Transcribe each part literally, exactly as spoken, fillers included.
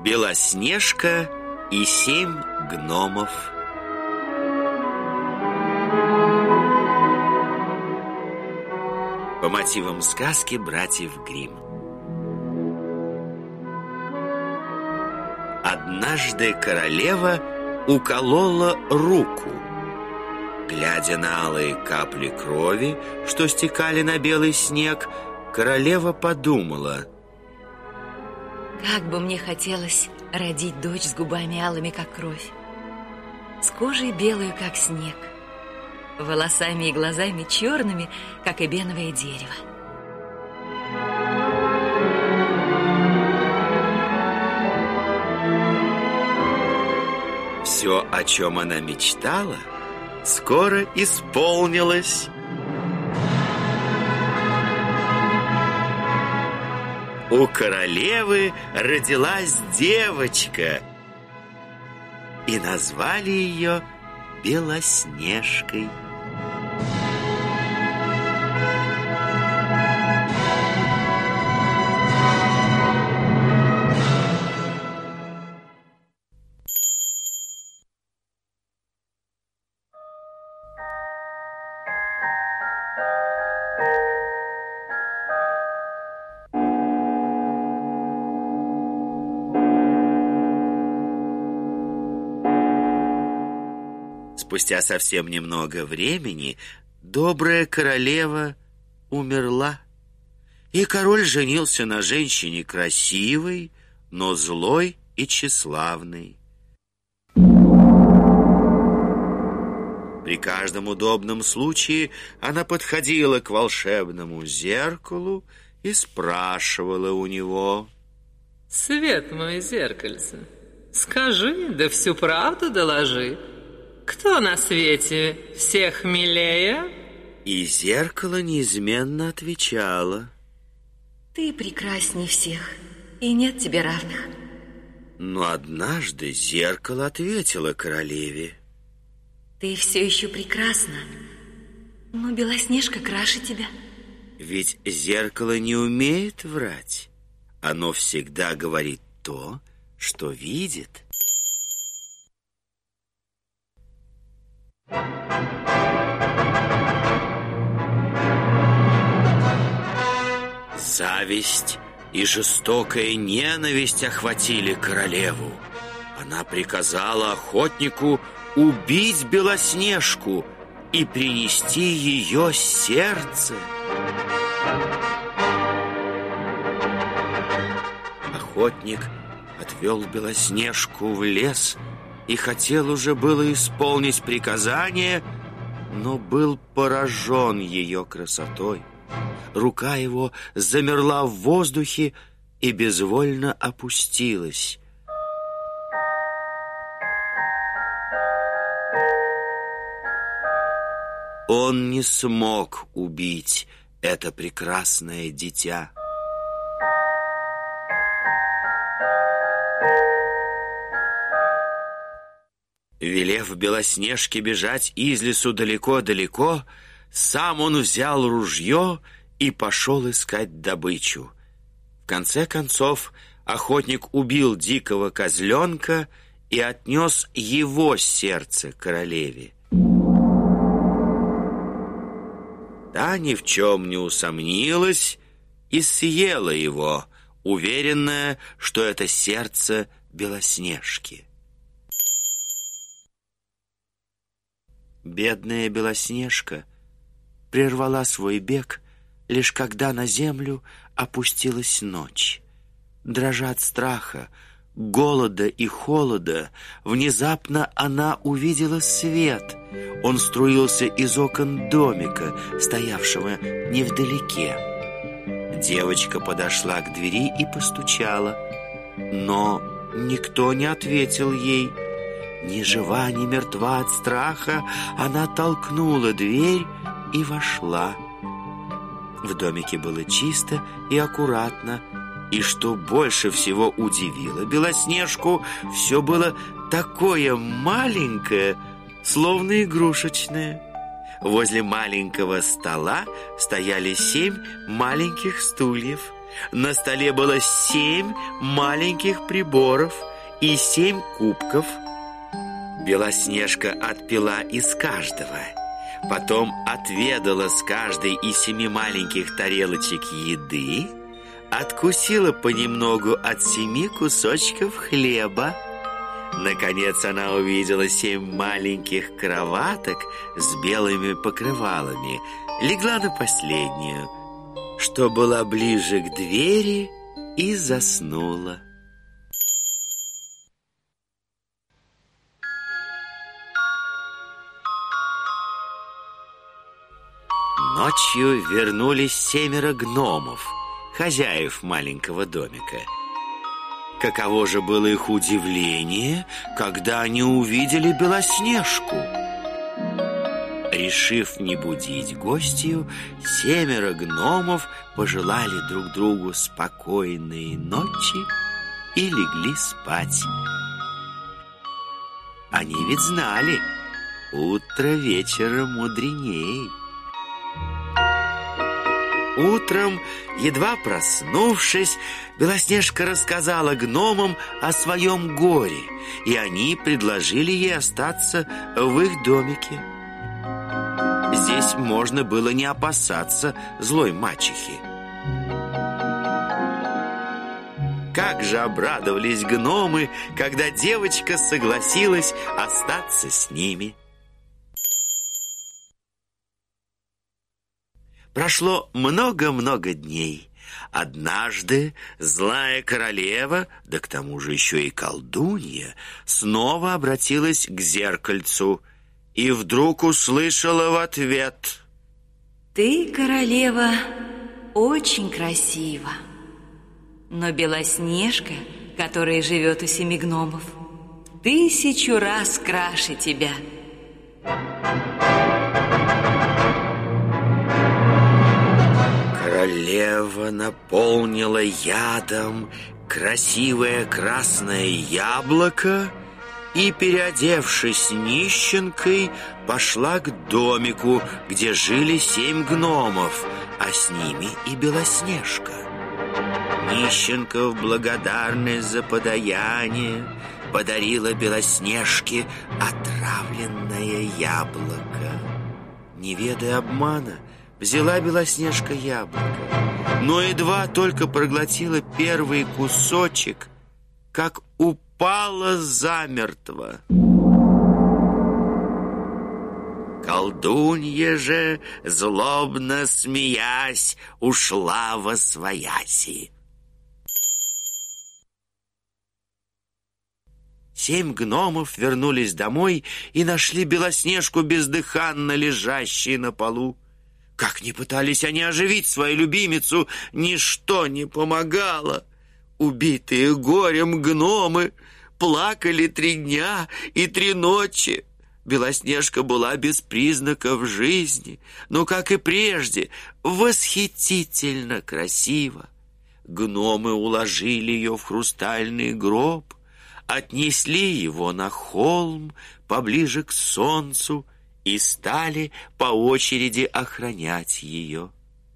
Белоснежка и семь гномов. По мотивам сказки братьев Гримм. Однажды королева уколола руку. Глядя на алые капли крови, что стекали на белый снег, королева подумала: как бы мне хотелось родить дочь с губами алыми, как кровь, с кожей белую, как снег, волосами и глазами черными, как эбеновое дерево. Все, о чем она мечтала, скоро исполнилось. У королевы родилась девочка, и назвали ее Белоснежкой. Спустя совсем немного времени добрая королева умерла, и король женился на женщине красивой, но злой и тщеславной. При каждом удобном случае она подходила к волшебному зеркалу и спрашивала у него: «Свет мой, зеркальце, скажи, да всю правду доложи. Кто на свете всех милее?» И зеркало неизменно отвечало: ты прекрасней всех, и нет тебе равных. Но однажды зеркало ответило королеве: ты все еще прекрасна, но Белоснежка краше тебя. Ведь зеркало не умеет врать. Оно всегда говорит то, что видит. Зависть и жестокая ненависть охватили королеву. Она приказала охотнику убить Белоснежку и принести ее сердце. Охотник отвел Белоснежку в лес и хотел уже было исполнить приказание, но был поражен ее красотой. Рука его замерла в воздухе и безвольно опустилась. Он не смог убить это прекрасное дитя. Велев Белоснежке бежать из лесу далеко-далеко, сам он взял ружье и пошел искать добычу. В конце концов, охотник убил дикого козленка и отнес его сердце королеве. Та ни в чем не усомнилась и съела его, уверенная, что это сердце Белоснежки. Бедная Белоснежка прервала свой бег, лишь когда на землю опустилась ночь. Дрожа от страха, голода и холода, внезапно она увидела свет. Он струился из окон домика, стоявшего невдалеке. Девочка подошла к двери и постучала, но никто не ответил ей. Ни жива, ни мертва от страха, она толкнула дверь и вошла. В домике было чисто и аккуратно, и что больше всего удивило Белоснежку, все было такое маленькое, словно игрушечное. Возле маленького стола стояли семь маленьких стульев, На столе было семь маленьких приборов и семь кубков. Белоснежка отпила из каждого, потом отведала с каждой из семи маленьких тарелочек еды, откусила понемногу от семи кусочков хлеба. Наконец она увидела семь маленьких кроваток с белыми покрывалами, легла на последнюю, что была ближе к двери, и заснула. Ночью вернулись семеро гномов, хозяев маленького домика. Каково же было их удивление, когда они увидели Белоснежку. Решив не будить гостью, семеро гномов пожелали друг другу спокойной ночи и легли спать. Они ведь знали, утро вечера мудреней. Утром, едва проснувшись, Белоснежка рассказала гномам о своем горе, и они предложили ей остаться в их домике. Здесь можно было не опасаться злой мачехи. Как же обрадовались гномы, когда девочка согласилась остаться с ними. Прошло много-много дней. Однажды злая королева, да к тому же еще и колдунья, снова обратилась к зеркальцу и вдруг услышала в ответ: «Ты, королева, очень красива, но Белоснежка, которая живет у семи гномов, тысячу раз краше тебя». Королева наполнила ядом красивое красное яблоко и, переодевшись нищенкой, пошла к домику, где жили семь гномов, а с ними и Белоснежка. Нищенка в благодарность за подаяние подарила Белоснежке отравленное яблоко. Не ведая обмана, взяла Белоснежка яблоко, но едва только проглотила первый кусочек, как упала замертво. Колдунья же, злобно смеясь, ушла восвояси. Семь гномов вернулись домой и нашли Белоснежку бездыханно лежащей на полу. Как ни пытались они оживить свою любимицу, ничто не помогало. Убитые горем гномы плакали три дня и три ночи. Белоснежка была без признаков жизни, но, как и прежде, восхитительно красива. Гномы уложили ее в хрустальный гроб, отнесли его на холм поближе к солнцу и стали по очереди охранять ее.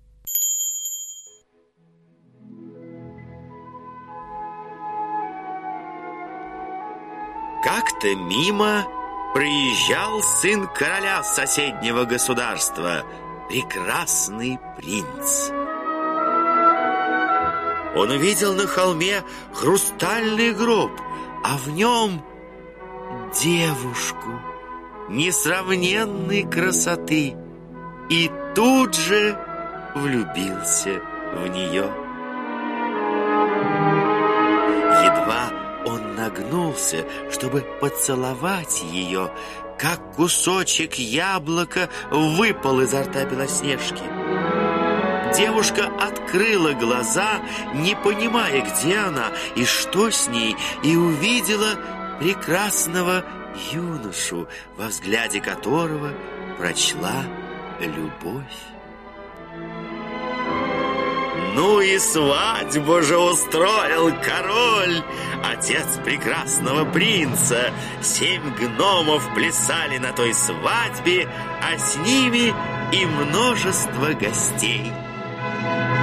Как-то мимо проезжал сын короля соседнего государства, прекрасный принц. Он увидел на холме хрустальный гроб, а в нем девушку несравненной красоты, и тут же влюбился в нее. Едва он нагнулся, чтобы поцеловать ее, как кусочек яблока выпал изо рта Белоснежки. Девушка открыла глаза, не понимая, где она и что с ней, и увидела прекрасного юношу, во взгляде которого прочла любовь. Ну и свадьбу же устроил король, отец прекрасного принца. Семь гномов плясали на той свадьбе, а с ними и множество гостей.